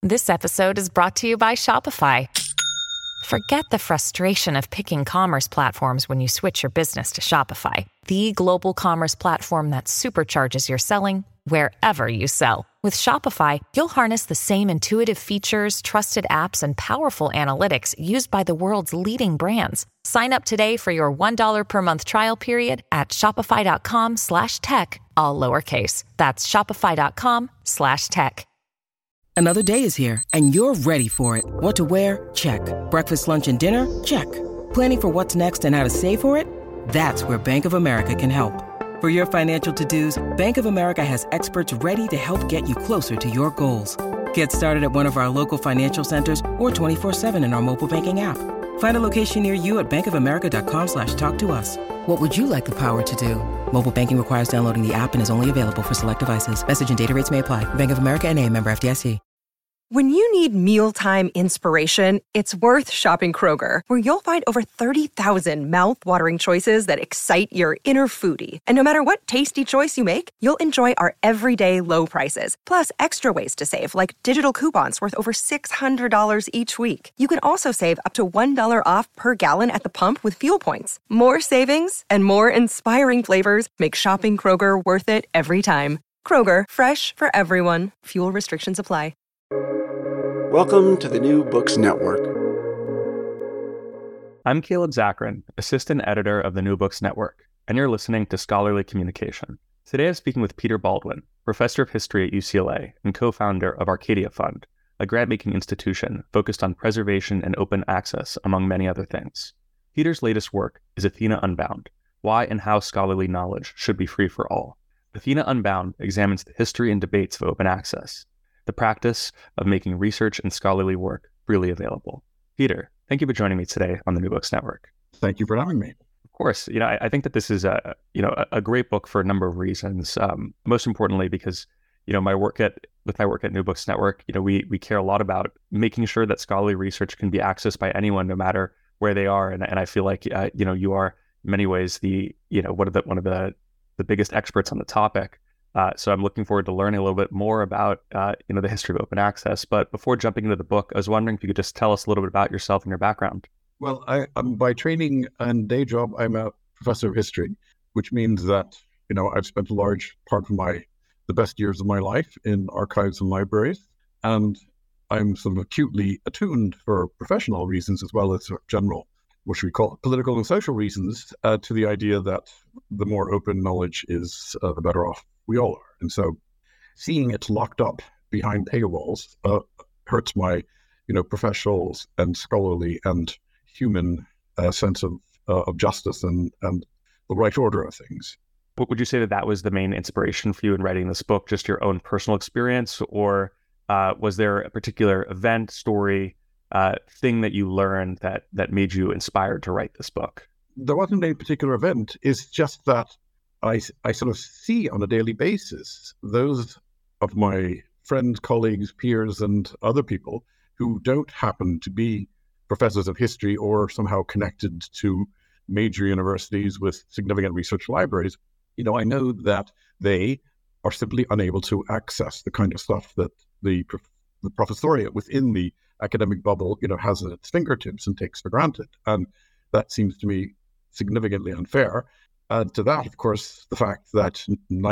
This episode is brought to you by Shopify. Forget the frustration of picking commerce platforms when you switch your business to Shopify, the global commerce platform that supercharges your selling wherever you sell. With Shopify, you'll harness the same intuitive features, trusted apps, and powerful analytics used by the world's leading brands. Sign up today for your $1 per month trial period at shopify.com/tech, all lowercase. That's shopify.com/tech. Another day is here, and you're ready for it. What to wear? Check. Breakfast, lunch, and dinner? Check. Planning for what's next and how to save for it? That's where Bank of America can help. For your financial to-dos, Bank of America has experts ready to help get you closer to your goals. Get started at one of our local financial centers or 24/7 in our mobile banking app. Find a location near you at bankofamerica.com/talktous. What would you like the power to do? Mobile banking requires downloading the app and is only available for select devices. Message and data rates may apply. Bank of America N.A., member FDIC. When you need mealtime inspiration, it's worth shopping Kroger, where you'll find over 30,000 mouth-watering choices that excite your inner foodie. And no matter what tasty choice you make, you'll enjoy our everyday low prices, plus extra ways to save, like digital coupons worth over $600 each week. You can also save up to $1 off per gallon at the pump with fuel points. More savings and more inspiring flavors make shopping Kroger worth it every time. Kroger, fresh for everyone. Fuel restrictions apply. Welcome to the New Books Network. I'm Caleb Zakarin, Assistant Editor of the New Books Network, and you're listening to Scholarly Communication. Today I'm speaking with Peter Baldwin, Professor of History at UCLA and co-founder of Arcadia Fund, a grant-making institution focused on preservation and open access, among many other things. Peter's latest work is Athena Unbound, Why and How Scholarly Knowledge Should Be Free for All. Athena Unbound examines the history and debates of open access, the practice of making research and scholarly work freely available. Peter, thank you for joining me today on the New Books Network. Thank you for having me. Of course, I think that this is a great book for a number of reasons. Most importantly, because with my work at New Books Network, we care a lot about making sure that scholarly research can be accessed by anyone, no matter where they are. And I feel like you are in many ways one of the biggest experts on the topic. So I'm looking forward to learning a little bit more about, the history of open access. But before jumping into the book, I was wondering if you could just tell us a little bit about yourself and your background. Well, I'm by training and day job, I'm a professor of history, which means that, I've spent a large part of the best years of my life in archives and libraries. And I'm sort of acutely attuned for professional reasons, as well as sort of general, what should we call it, political and social reasons, to the idea that the more open knowledge is, the better off we all are. And so seeing it locked up behind paywalls hurts my, professional and scholarly and human sense of justice and the right order of things. But would you say that was the main inspiration for you in writing this book, just your own personal experience, or was there a particular event, story, thing that you learned that made you inspired to write this book? There wasn't any particular event. It's just that I sort of see on a daily basis those of my friends, colleagues, peers, and other people who don't happen to be professors of history or somehow connected to major universities with significant research libraries. I know that they are simply unable to access the kind of stuff that the professoriate within the academic bubble, has at its fingertips and takes for granted. And that seems to me significantly unfair. Add to that, of course, the fact that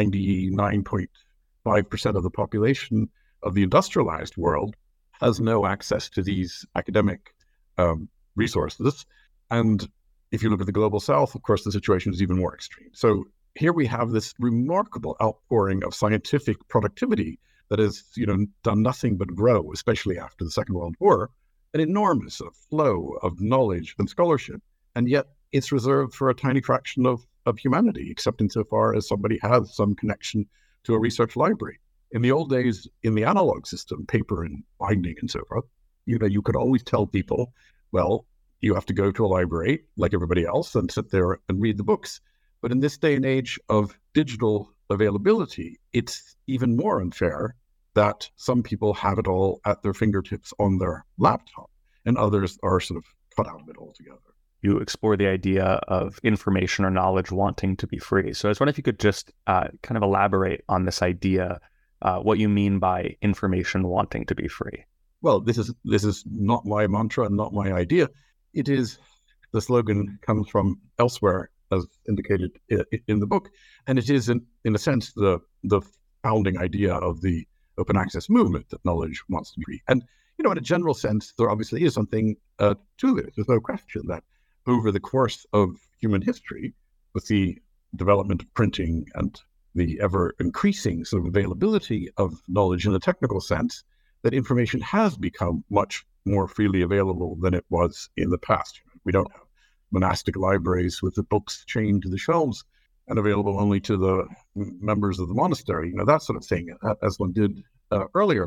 99.5% of the population of the industrialized world has no access to these academic resources. And if you look at the global south, of course, the situation is even more extreme. So here we have this remarkable outpouring of scientific productivity that has, done nothing but grow, especially after the Second World War, an enormous flow of knowledge and scholarship. And yet it's reserved for a tiny fraction of humanity, except insofar as somebody has some connection to a research library. In the old days, in the analog system, paper and binding and so forth, you could always tell people, well, you have to go to a library like everybody else and sit there and read the books. But in this day and age of digital availability, it's even more unfair that some people have it all at their fingertips on their laptop and others are sort of cut out of it altogether. You explore the idea of information or knowledge wanting to be free. So I was wondering if you could just kind of elaborate on this idea, what you mean by information wanting to be free. well, this is not my mantra and not my idea. It is, the slogan comes from elsewhere, as indicated in the book, and it is, in a sense, the founding idea of the open access movement, that knowledge wants to be free. And, in a general sense, there obviously is something to this. There's no question that over the course of human history, with the development of printing and the ever increasing sort of availability of knowledge in a technical sense, that information has become much more freely available than it was in the past. We don't have monastic libraries with the books chained to the shelves and available only to the members of the monastery, that sort of thing, as one did earlier.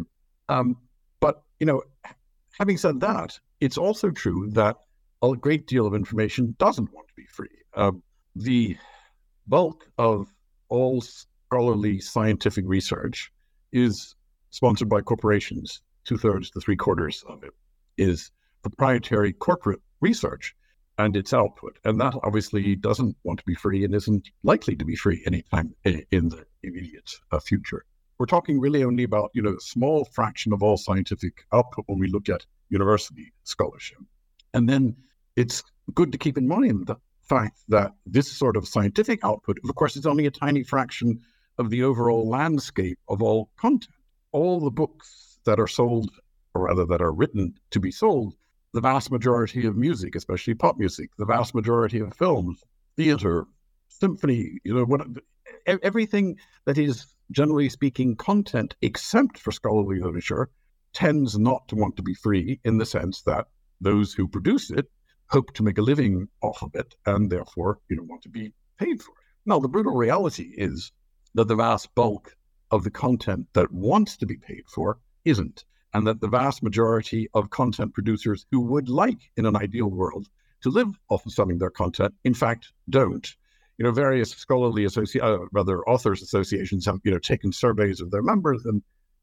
But, having said that, it's also true that a great deal of information doesn't want to be free. The bulk of all scholarly scientific research is sponsored by corporations. 2/3 to 3/4 of it is proprietary corporate research and its output. And that obviously doesn't want to be free and isn't likely to be free anytime in the immediate future. We're talking really only about, a small fraction of all scientific output when we look at university scholarship. And then it's good to keep in mind the fact that this sort of scientific output, of course, is only a tiny fraction of the overall landscape of all content. All the books that are sold, or rather that are written to be sold, the vast majority of music, especially pop music, the vast majority of films, theater, symphony, everything that is, generally speaking, content except for scholarly literature tends not to want to be free, in the sense that those who produce it hope to make a living off of it and therefore want to be paid for it. Now, the brutal reality is that the vast bulk of the content that wants to be paid for isn't, and that the vast majority of content producers who would like, in an ideal world, to live off of selling their content, in fact, don't. Various scholarly authors associations have taken surveys of their members, and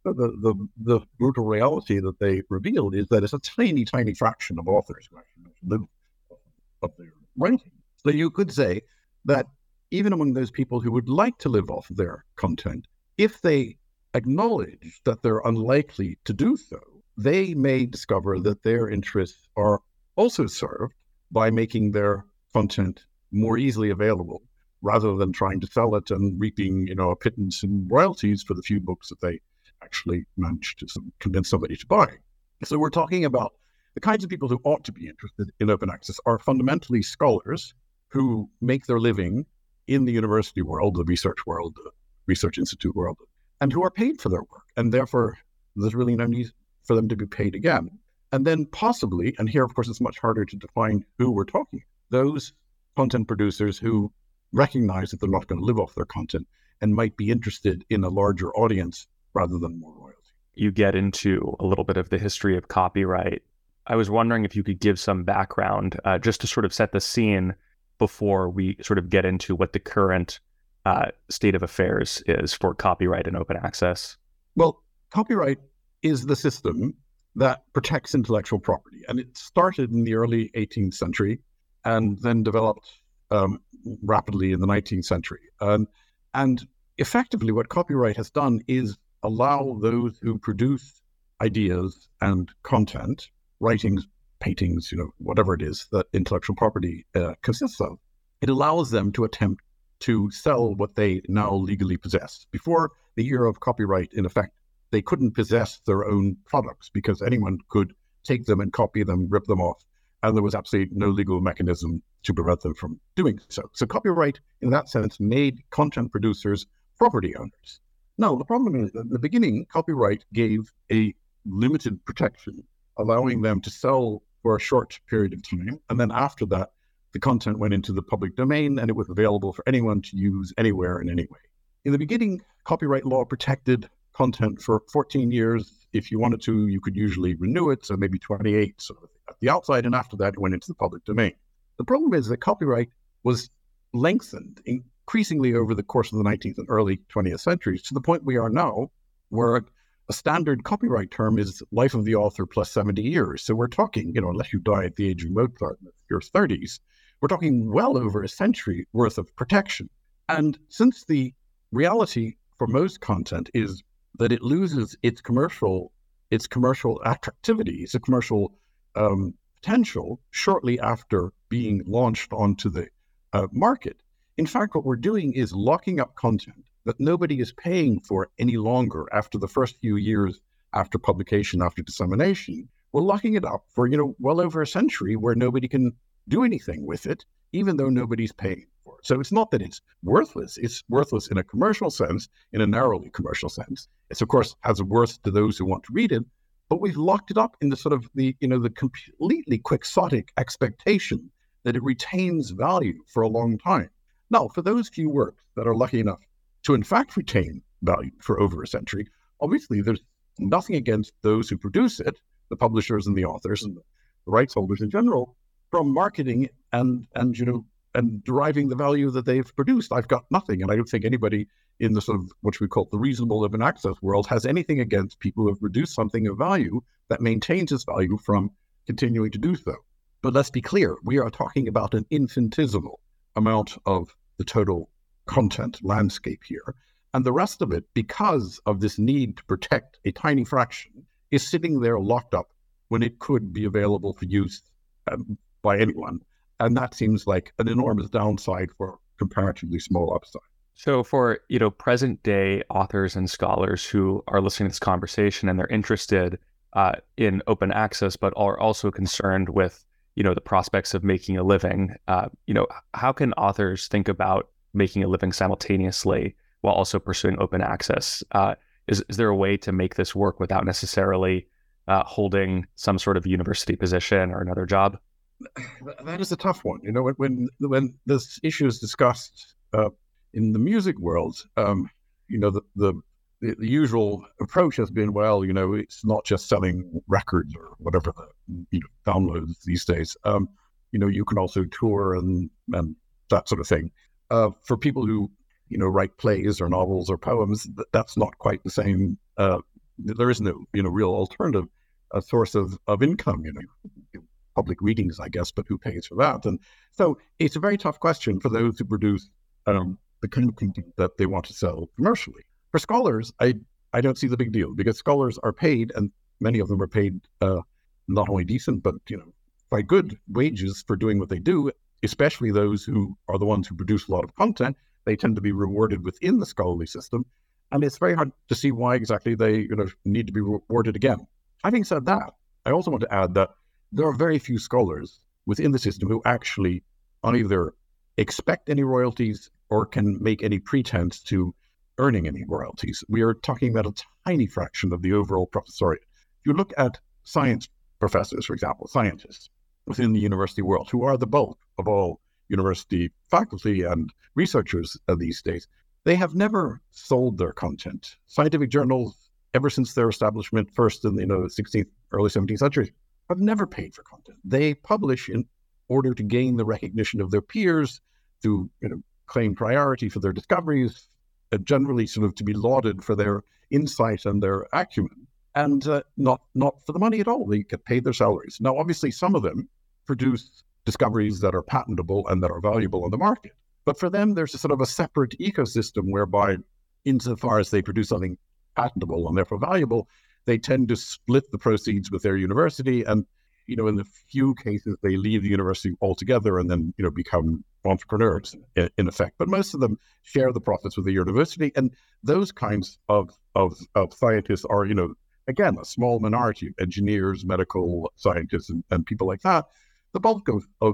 the brutal reality that they revealed is that it's a tiny, tiny fraction of authors who actually live off their writing. So you could say that even among those people who would like to live off their content, if they acknowledge that they're unlikely to do so, they may discover that their interests are also served by making their content more easily available, rather than trying to sell it and reaping, a pittance in royalties for the few books that they actually managed to convince somebody to buy. So we're talking about the kinds of people who ought to be interested in open access are fundamentally scholars who make their living in the university world, the research world, the research institute world, and who are paid for their work. And therefore, there's really no need for them to be paid again. And then possibly, and here, of course, it's much harder to define who we're talking, those content producers who recognize that they're not going to live off their content and might be interested in a larger audience rather than more royalty. You get into a little bit of the history of copyright. I was wondering if you could give some background just to sort of set the scene before we sort of get into what the current state of affairs is for copyright and open access. Well, copyright is the system that protects intellectual property. And it started in the early 18th century and then developed rapidly in the 19th century. And effectively what copyright has done is allow those who produce ideas and content, writings, paintings, whatever it is that intellectual property consists of, it allows them to attempt to sell what they now legally possess. Before the era of copyright, in effect, they couldn't possess their own products because anyone could take them and copy them, rip them off, and there was absolutely no legal mechanism to prevent them from doing so. So copyright, in that sense, made content producers property owners. Now, the problem is that in the beginning, copyright gave a limited protection, allowing them to sell for a short period of time. And then after that, the content went into the public domain and it was available for anyone to use anywhere and any way. In the beginning, copyright law protected content for 14 years. If you wanted to, you could usually renew it, so maybe 28 so at the outside, and after that, it went into the public domain. The problem is that copyright was lengthened increasingly over the course of the 19th and early 20th centuries to the point we are now, where a standard copyright term is life of the author plus 70 years. So we're talking, unless you die at the age of Mozart in your 30s, we're talking well over a century worth of protection. And since the reality for most content is that it loses its commercial its commercial attractivity, its commercial potential shortly after being launched onto the market. In fact, what we're doing is locking up content that nobody is paying for any longer after the first few years after publication, after dissemination. We're locking it up for, well over a century where nobody can do anything with it, even though nobody's paying for it. So it's not that it's worthless. It's worthless in a commercial sense, in a narrowly commercial sense. It's, of course, has a worth to those who want to read it, but we've locked it up in the sort of the completely quixotic expectation that it retains value for a long time. Now, for those few works that are lucky enough to in fact retain value for over a century, obviously there's nothing against those who produce it, the publishers and the authors and the rights holders in general, from marketing and deriving the value that they've produced. I've got nothing, and I don't think anybody in the sort of what we call the reasonable open access world has anything against people who have produced something of value that maintains its value from continuing to do so. But let's be clear, we are talking about an infinitesimal amount of the total content landscape here. And the rest of it, because of this need to protect a tiny fraction, is sitting there locked up when it could be available for use by anyone. And that seems like an enormous downside for comparatively small upside. So for, present day authors and scholars who are listening to this conversation and they're interested in open access, but are also concerned with, the prospects of making a living, how can authors think about making a living simultaneously while also pursuing open access? Is there a way to make this work without necessarily holding some sort of university position or another job? That is a tough one. When this issue is discussed in the music world, the usual approach has been, well, it's not just selling records or whatever the downloads these days. You can also tour and that sort of thing. For people who write plays or novels or poems, that's not quite the same. There is no real alternative source of income. Public readings, I guess, but who pays for that? And so it's a very tough question for those who produce the kind of content that they want to sell commercially. For scholars, I don't see the big deal, because scholars are paid, and many of them are paid not only decent, but quite good wages for doing what they do, especially those who are the ones who produce a lot of content. They tend to be rewarded within the scholarly system, and it's very hard to see why exactly they need to be rewarded again. Having said that, I also want to add that there are very few scholars within the system who actually either expect any royalties or can make any pretense to earning any royalties. We are talking about a tiny fraction of the overall professoriate. If you look at science professors, for example, scientists within the university world, who are the bulk of all university faculty and researchers these days, they have never sold their content. Scientific journals, ever since their establishment, first in the 16th, early 17th century, have never paid for content. They publish in order to gain the recognition of their peers, to claim priority for their discoveries, generally sort of to be lauded for their insight and their acumen, and not for the money at all. They get paid their salaries. Now, obviously, some of them produce discoveries that are patentable and that are valuable on the market. But for them, there's a sort of a separate ecosystem whereby, insofar as they produce something patentable and therefore valuable, they tend to split the proceeds with their university. And, in the few cases, they leave the university altogether and then, become entrepreneurs in effect. But most of them share the profits with the university. And those kinds of scientists are, again, a small minority, engineers, medical scientists, and people like that. The bulk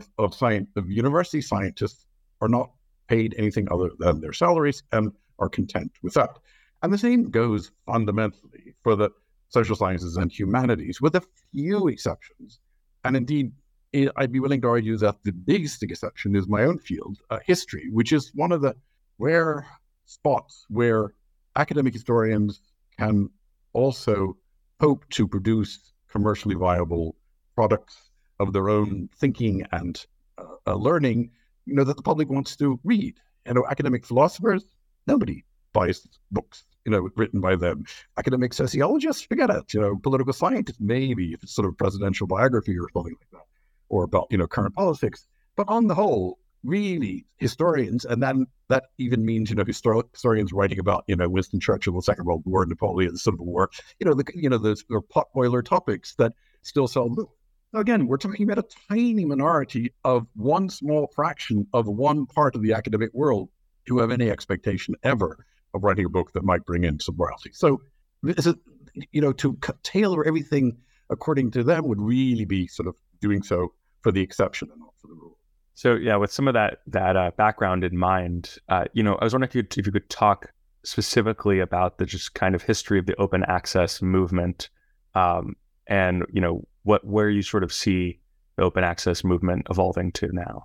of university scientists are not paid anything other than their salaries and are content with that. And the same goes fundamentally for the social sciences and humanities, with a few exceptions. And indeed, I'd be willing to argue that the biggest exception is my own field, history, which is one of the rare spots where academic historians can also hope to produce commercially viable products of their own thinking and learning, that the public wants to read. Academic philosophers, nobody buys books, written by them. Academic sociologists, forget it. Political scientists, maybe, if it's sort of presidential biography or something like that, or about, current politics. But on the whole, really historians, and then that even means, historians writing about, Winston Churchill, the Second World War, Napoleon, the Civil War, those are potboiler topics that still sell books. Now, again, we're talking about a tiny minority of one small fraction of one part of the academic world who have any expectation ever of writing a book that might bring in some royalty. So, to tailor everything according to them would really be sort of doing so for the exception and not for the rule. So, yeah, with some of that background in mind, I was wondering if you could talk specifically about the just kind of history of the open access movement, and where you sort of see the open access movement evolving to now.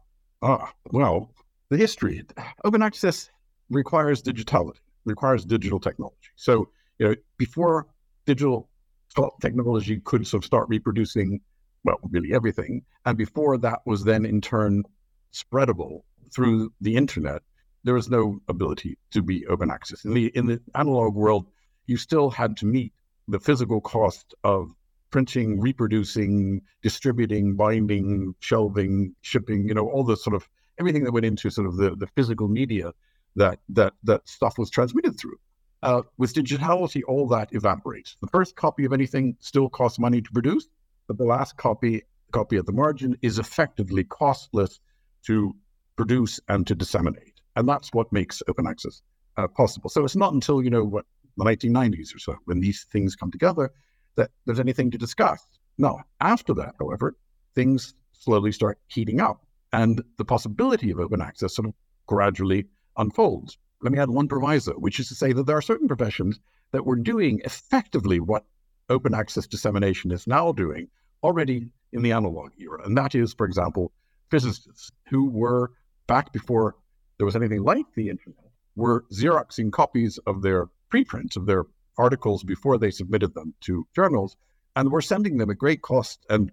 Well, the history. Open access requires digitality, requires digital technology. So, before digital technology could sort of start reproducing, well, really everything, and before that was then in turn spreadable through the internet, there was no ability to be open access. In the analog world, you still had to meet the physical cost of printing, reproducing, distributing, binding, shelving, shipping, all the sort of everything that went into sort of the physical media that stuff was transmitted through. With digitality, all that evaporates. The first copy of anything still costs money to produce, but the last copy at the margin is effectively costless to produce and to disseminate. And that's what makes open access possible. So it's not until, the 1990s or so, when these things come together, that there's anything to discuss. No, after that, however, things slowly start heating up, and the possibility of open access sort of gradually unfolds. Let me add one proviso, which is to say that there are certain professions that were doing effectively what open access dissemination is now doing already in the analog era. And that is, for example, physicists who were, back before there was anything like the internet, were Xeroxing copies of their preprints, of their articles before they submitted them to journals, and were sending them at great cost and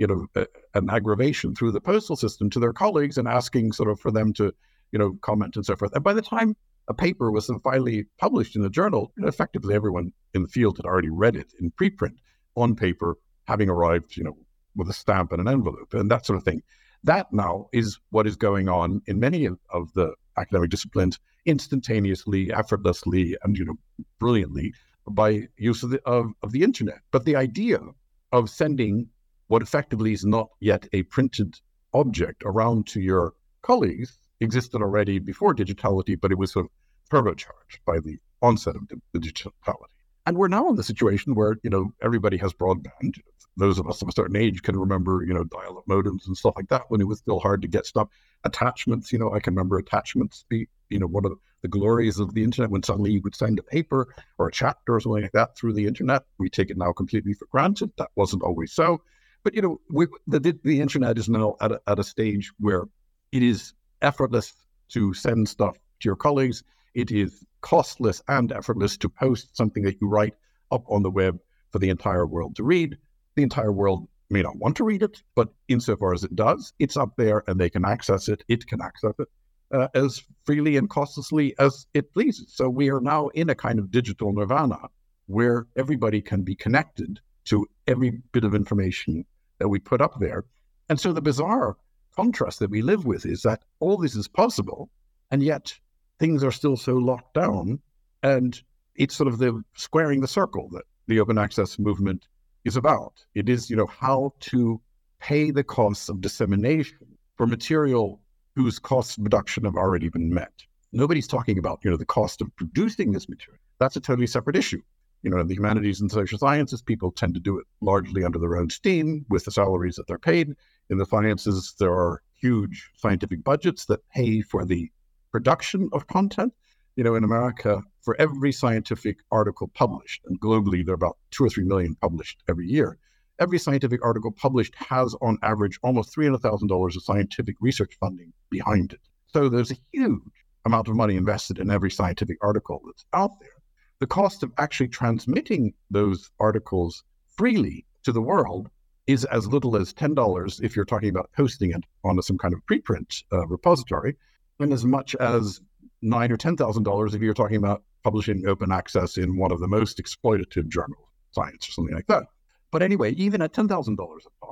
an aggravation through the postal system to their colleagues and asking sort of for them to comment and so forth. And by the time a paper was finally published in a journal, effectively everyone in the field had already read it in preprint on paper, having arrived with a stamp and an envelope and that sort of thing. That now is what is going on in many of the academic disciplines instantaneously, effortlessly, and brilliantly by use of the internet. But the idea of sending what effectively is not yet a printed object around to your colleagues existed already before digitality, but it was sort of turbocharged by the onset of the digitality. And we're now in the situation where, everybody has broadband. Those of us of a certain age can remember, dial-up modems and stuff like that when it was still hard to get stuff. Attachments, I can remember attachments be, one of the glories of the internet when suddenly you could send a paper or a chapter or something like that through the internet. We take it now completely for granted. That wasn't always so. But, the internet is now at a stage where it is effortless to send stuff to your colleagues. It is costless and effortless to post something that you write up on the web for the entire world to read. The entire world may not want to read it, but insofar as it does, it's up there and they can access it. It can access it as freely and costlessly as it pleases. So we are now in a kind of digital nirvana where everybody can be connected to every bit of information that we put up there. And so the bizarre contrast that we live with is that all this is possible, and yet things are still so locked down, and it's sort of the squaring the circle that the open access movement is about. It is, how to pay the costs of dissemination for material whose cost of production have already been met. Nobody's talking about, the cost of producing this material. That's a totally separate issue. In the humanities and social sciences, people tend to do it largely under their own steam with the salaries that they're paid. In the sciences, there are huge scientific budgets that pay for the production of content. In America, for every scientific article published, and globally there are about 2 or 3 million published every year, every scientific article published has on average almost $300,000 of scientific research funding behind it. So there's a huge amount of money invested in every scientific article that's out there. The cost of actually transmitting those articles freely to the world is as little as $10 if you're talking about posting it on some kind of preprint repository, and as much as $9,000 or $10,000 if you're talking about publishing open access in one of the most exploitative journals, Science or something like that. But anyway, even at $10,000 a pop,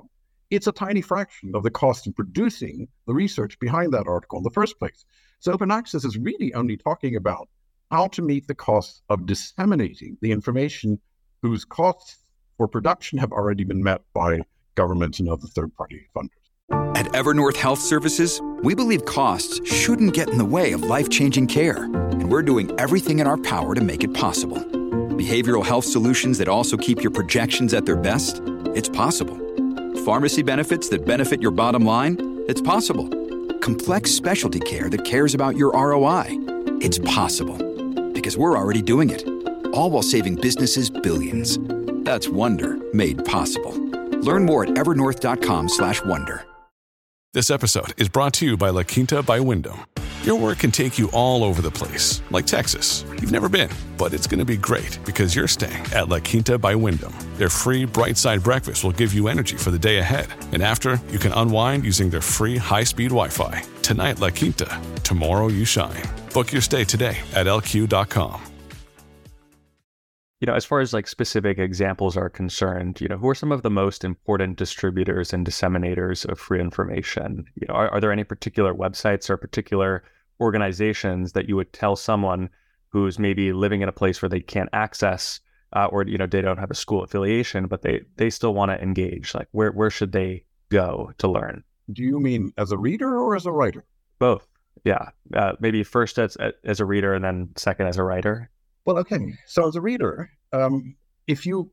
it's a tiny fraction of the cost of producing the research behind that article in the first place. So open access is really only talking about how to meet the costs of disseminating the information whose costs for production have already been met by governments and other third-party funders. At Evernorth Health Services, we believe costs shouldn't get in the way of life-changing care, and we're doing everything in our power to make it possible. Behavioral health solutions that also keep your projections at their best? It's possible. Pharmacy benefits that benefit your bottom line? It's possible. Complex specialty care that cares about your ROI? It's possible. Because we're already doing it. All while saving businesses billions. That's Wonder made possible. Learn more at evernorth.com/wonder. This episode is brought to you by La Quinta by Wyndham. Your work can take you all over the place, like Texas. You've never been, but it's going to be great because you're staying at La Quinta by Wyndham. Their free Bright Side breakfast will give you energy for the day ahead. And after, you can unwind using their free high-speed Wi-Fi. Tonight, La Quinta. Tomorrow, you shine. Book your stay today at lq.com. As far as like specific examples are concerned, who are some of the most important distributors and disseminators of free information? Are there any particular websites or particular organizations that you would tell someone who's maybe living in a place where they can't access or they don't have a school affiliation, but they still want to engage? Like where should they go to learn? Do you mean as a reader or as a writer? Both. Yeah. Maybe first as a reader and then second as a writer. Well, okay. So as a reader, if you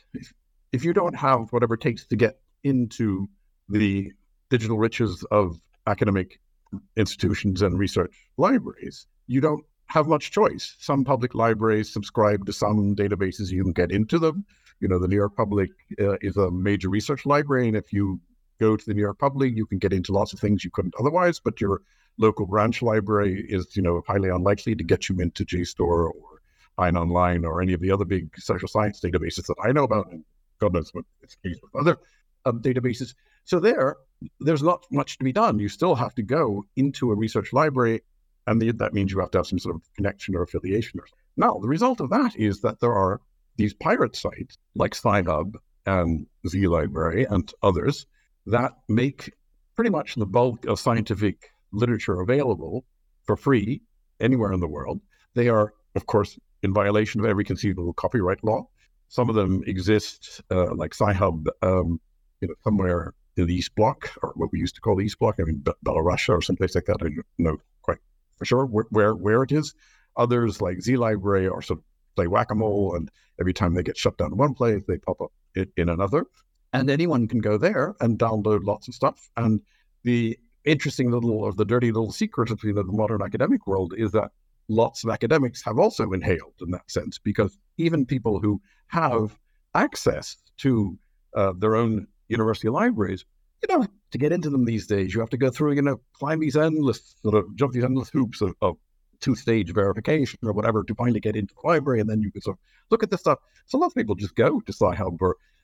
don't have whatever it takes to get into the digital riches of academic institutions and research libraries, you don't have much choice. Some public libraries subscribe to some databases, you can get into them. The New York Public is a major research library, and if you go to the New York Public, you can get into lots of things you couldn't otherwise, but your local branch library is, highly unlikely to get you into JSTOR or Hein Online or any of the other big social science databases that I know about, and God knows what it's the case with other databases. So there's not much to be done. You still have to go into a research library, and that means you have to have some sort of connection or affiliation. Now, the result of that is that there are these pirate sites like Sci-Hub and ZLibrary and others that make pretty much the bulk of scientific literature available for free anywhere in the world. They are, of course, in violation of every conceivable copyright law. Some of them exist, like Sci-Hub, somewhere in the East Bloc, or what we used to call the East Bloc, Belarus or someplace like that. I don't know quite for sure where it is. Others, like ZLibrary, are sort of play whack-a-mole, and every time they get shut down in one place, they pop up in another. And anyone can go there and download lots of stuff. And the interesting the dirty little secret of the modern academic world is that lots of academics have also inhaled in that sense, because even people who have access to their own university libraries, to get into them these days, you have to go through, jump these endless hoops of two-stage verification or whatever to finally get into the library, and then you can sort of look at this stuff. So a lot of people just go to Sci-Hub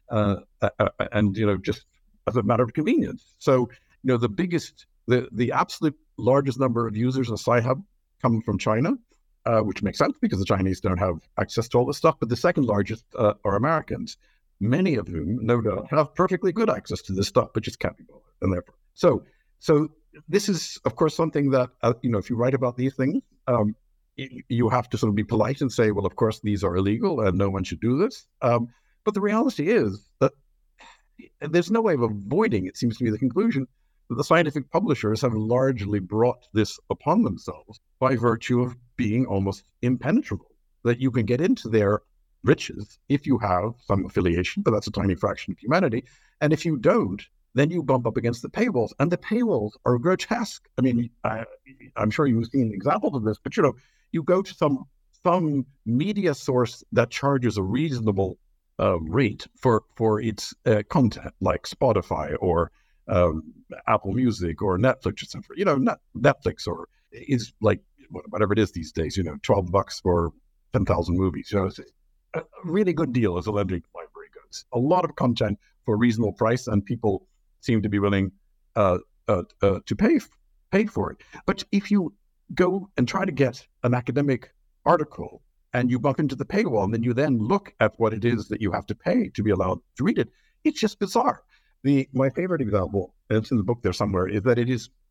and just as a matter of convenience. So the absolute largest number of users of Sci-Hub come from China, which makes sense because the Chinese don't have access to all this stuff. But the second largest are Americans, many of whom, no doubt, have perfectly good access to this stuff, but just can't be bothered. And therefore, so this is, of course, something that if you write about these things, you have to sort of be polite and say, well, of course, these are illegal and no one should do this. But the reality is that there's no way of avoiding, it seems to be the conclusion, that the scientific publishers have largely brought this upon themselves by virtue of being almost impenetrable, that you can get into their riches if you have some affiliation, but that's a tiny fraction of humanity. And if you don't, then you bump up against the paywalls, and the paywalls are grotesque. I mean, I'm sure you've seen examples of this, but you go to some media source that charges a reasonable rate for its content, like Spotify or Apple Music or Netflix, etc. Netflix or is like whatever it is these days. $12 for 10,000 movies. It's a really good deal as a lending library goods. A lot of content for a reasonable price, and people seem to be willing to pay for it. But if you go and try to get an academic article and you bump into the paywall, and then you then look at what it is that you have to pay to be allowed to read it, it's just bizarre. My favorite example, and it's in the book there somewhere, is that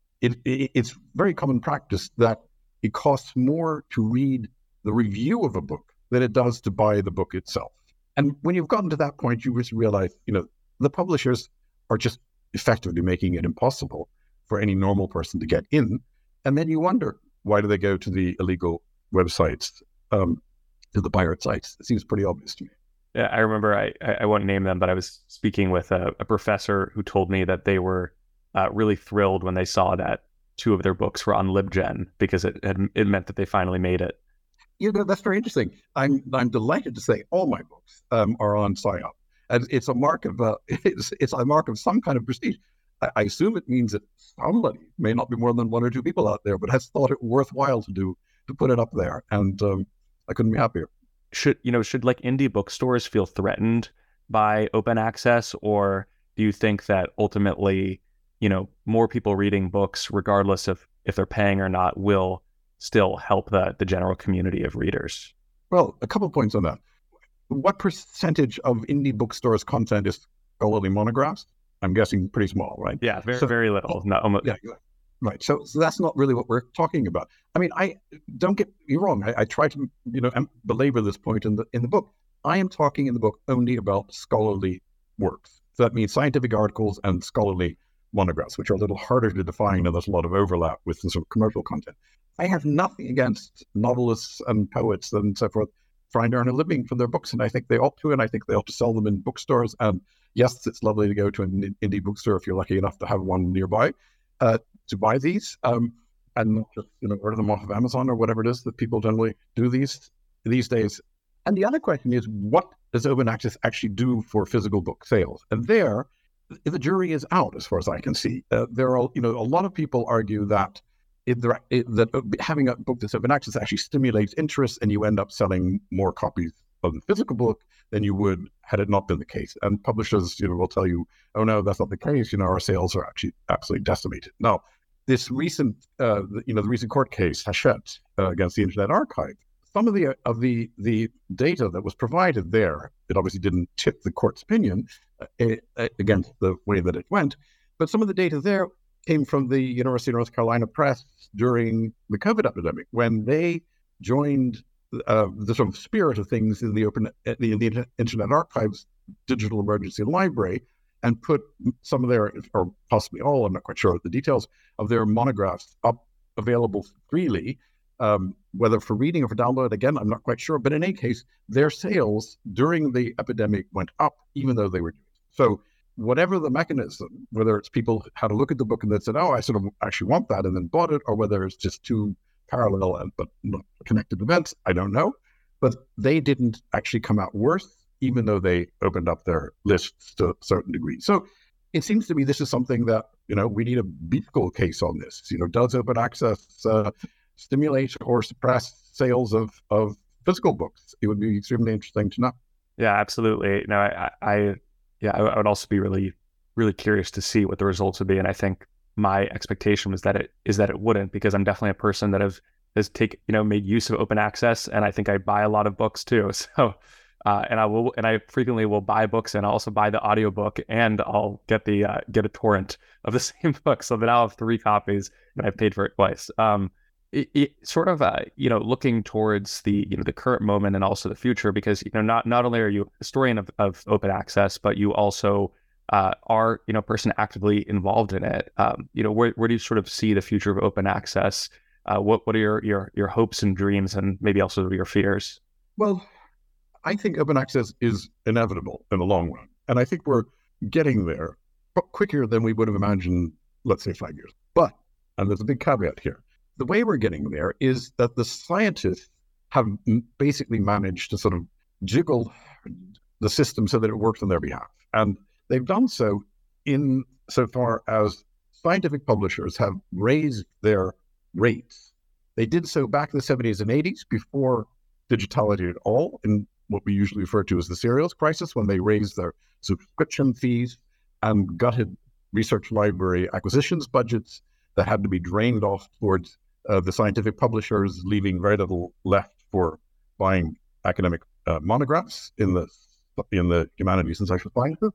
it's very common practice that it costs more to read the review of a book than it does to buy the book itself. And when you've gotten to that point, you just realize, the publishers are just effectively making it impossible for any normal person to get in. And then you wonder, why do they go to the illegal websites, to the pirate sites? It seems pretty obvious to me. Yeah, I remember, I won't name them, but I was speaking with a professor who told me that they were really thrilled when they saw that 2 of their books were on LibGen, because it meant that they finally made it. That's very interesting. I'm delighted to say all my books are on SciUp, and it's a mark of it's a mark of some kind of prestige. I assume it means that somebody, may not be more than 1 or 2 people out there, but has thought it worthwhile to put it up there, and I couldn't be happier. Should like indie bookstores feel threatened by open access, or do you think that ultimately, more people reading books, regardless of if they're paying or not, will still help the general community of readers? Well, a couple of points on that. What percentage of indie bookstores' content is scholarly monographs? I'm guessing pretty small, right? Yeah, very little. No, almost. Yeah, right. So that's not really what we're talking about. I mean, don't get me wrong. I try to, belabor this point in the book. I am talking in the book only about scholarly works. So that means scientific articles and scholarly monographs, which are a little harder to define, and there's a lot of overlap with the sort of commercial content. I have nothing against novelists and poets and so forth trying to earn a living from their books, and I think they ought to, and I think they ought to sell them in bookstores. And yes, it's lovely to go to an indie bookstore if you're lucky enough to have one nearby to buy these, and not just order them off of Amazon or whatever it is that people generally do these days. And the other question is, what does open access actually do for physical book sales? And there, the jury is out, as far as I can see. There are, a lot of people argue that that having a book that's open access actually stimulates interest, and you end up selling more copies of the physical book than you would had it not been the case. And publishers, will tell you, oh no, that's not the case. Our sales are actually absolutely decimated. Now, this recent, the recent court case, Hachette against the Internet Archive, some of the data that was provided there, it obviously didn't tip the court's opinion against the way that it went, but some of the data there came from the University of North Carolina Press during the COVID epidemic, when they joined the sort of spirit of things in the Internet Archive's digital emergency library, and put some of their, or possibly all, I'm not quite sure, the details of their monographs up available freely, whether for reading or for download. Again, I'm not quite sure, but in any case, their sales during the epidemic went up, even though they were doing it. So whatever the mechanism, whether it's people had a look at the book and they said, oh, I sort of actually want that, and then bought it, or whether it's just 2 parallel but not connected events, I don't know. But they didn't actually come out worse, even though they opened up their lists to a certain degree. So it seems to me this is something that, we need a Beagle case on this. Does open access stimulate or suppress sales of physical books? It would be extremely interesting to know. Yeah, absolutely. No, I would also be really, really curious to see what the results would be. And I think my expectation was that it wouldn't, because I'm definitely a person that has made use of open access, and I think I buy a lot of books too. So, and I frequently will buy books, and I'll also buy the audiobook, and I'll get a torrent of the same book, so that I'll have 3 copies and I've paid for it twice. It sort of looking towards the the current moment and also the future, because not only are you a historian of open access, but you also are a person actively involved in it. Where do you sort of see the future of open access? What are your hopes and dreams, and maybe also your fears? Well, I think open access is inevitable in the long run, and I think we're getting there quicker than we would have imagined, let's say 5 years. But, and there's a big caveat here, the way we're getting there is that the scientists have basically managed to sort of jiggle the system so that it works on their behalf. And they've done so in so far as scientific publishers have raised their rates. They did so back in the 70s and 80s, before digitality at all, in what we usually refer to as the serials crisis, when they raised their subscription fees and gutted research library acquisitions budgets that had to be drained off towards the scientific publishers, leaving very little left for buying academic monographs in the humanities and social sciences.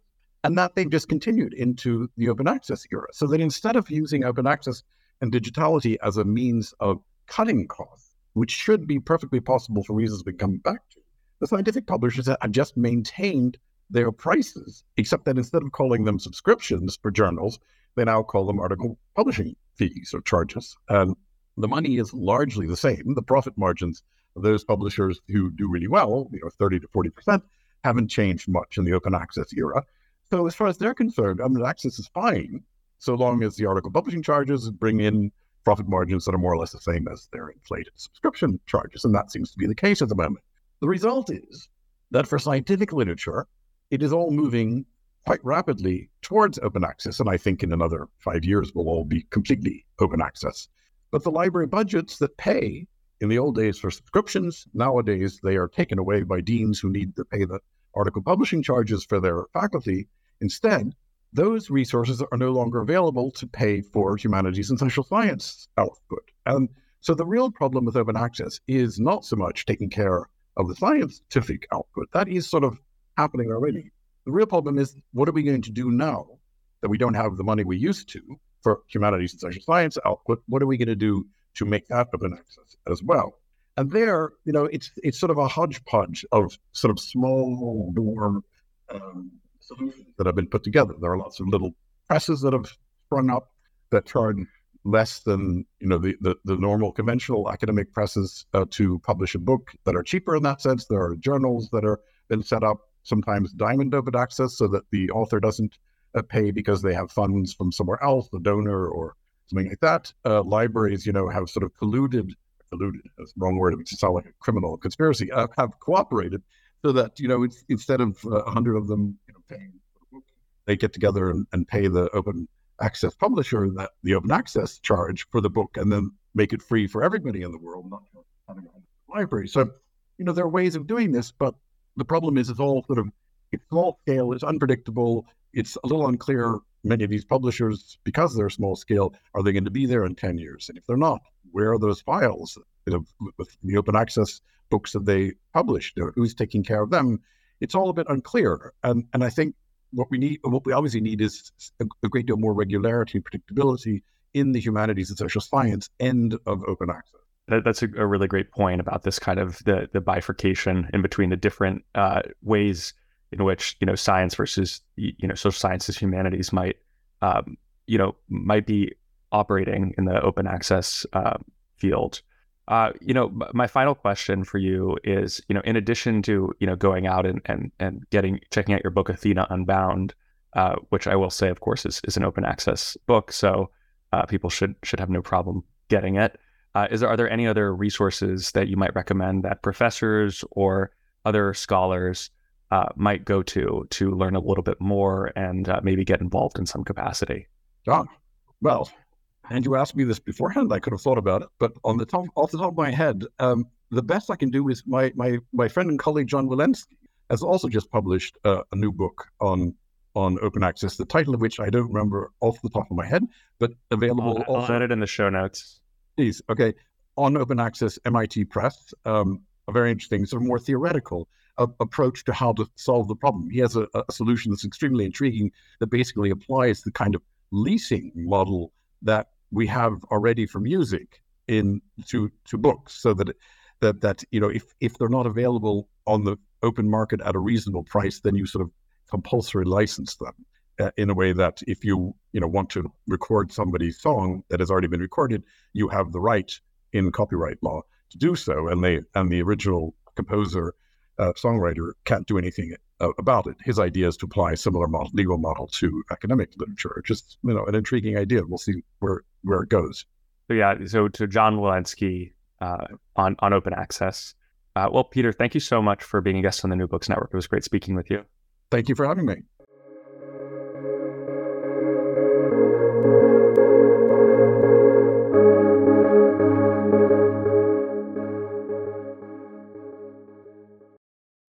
And that they've just continued into the open access era. So that instead of using open access and digitality as a means of cutting costs, which should be perfectly possible for reasons we come back to, the scientific publishers have just maintained their prices, except that instead of calling them subscriptions for journals, they now call them article publishing fees or charges. And the money is largely the same. The profit margins of those publishers who do really well, 30 to 40%, haven't changed much in the open access era. So as far as they're concerned, open access is fine, so long as the article publishing charges bring in profit margins that are more or less the same as their inflated subscription charges. And that seems to be the case at the moment. The result is that for scientific literature, it is all moving quite rapidly towards open access. And I think in another 5 years, we'll all be completely open access. But the library budgets that pay in the old days for subscriptions, nowadays they are taken away by deans who need to pay the article publishing charges for their faculty. Instead, those resources are no longer available to pay for humanities and social science output. And so the real problem with open access is not so much taking care of the scientific output. That is sort of happening already. The real problem is, what are we going to do now that we don't have the money we used to for humanities and social science output? What are we going to do to make that open access as well? And there, it's sort of a hodgepodge of sort of small door solutions that have been put together. There are lots of little presses that have sprung up that charge less than the normal conventional academic presses to publish a book, that are cheaper in that sense. There are journals that are been set up, sometimes diamond open access, so that the author doesn't pay because they have funds from somewhere else, the donor or something like that. Libraries, have sort of colluded, that's the wrong word, it sounds like a criminal conspiracy, have cooperated so that, it's, instead of 100 of them paying for the book, they get together and pay the open access publisher the open access charge for the book, and then make it free for everybody in the world, not just having a library. So, there are ways of doing this, but the problem is it's small scale, it's unpredictable, it's a little unclear. Many of these publishers, because they're small scale, are they going to be there in 10 years? And if they're not, where are those files with the open access books that they published? Who's taking care of them? It's all a bit unclear. And I think what we obviously need is a great deal more regularity and predictability in the humanities and social science end of open access. That's a really great point about this kind of the bifurcation in between the different ways in which science versus social sciences, humanities might be operating in the open access field. My final question for you is, in addition to going out and checking out your book Athena Unbound, which I will say, of course, is an open access book, so people should have no problem getting it. Are there any other resources that you might recommend that professors or other scholars might go to learn a little bit more and maybe get involved in some capacity? John, well, and you asked me this beforehand, I could have thought about it, but off the top of my head, the best I can do is my friend and colleague John Walensky has also just published a new book on open access, the title of which I don't remember off the top of my head, but available. I'll add it in the show notes. Please, okay. On open access, MIT Press, a very interesting, sort of more theoretical approach to how to solve the problem. He has a solution that's extremely intriguing that basically applies the kind of leasing model that we have already for music to books, so that if they're not available on the open market at a reasonable price, then you sort of compulsory license them in a way that if you want to record somebody's song that has already been recorded, you have the right in copyright law to do so, and the original composer songwriter can't do anything about it. His idea is to apply a similar legal model to academic literature. Just an intriguing idea. We'll see where it goes. So to John Walensky on open access. Well, Peter, thank you so much for being a guest on the New Books Network. It was great speaking with you. Thank you for having me.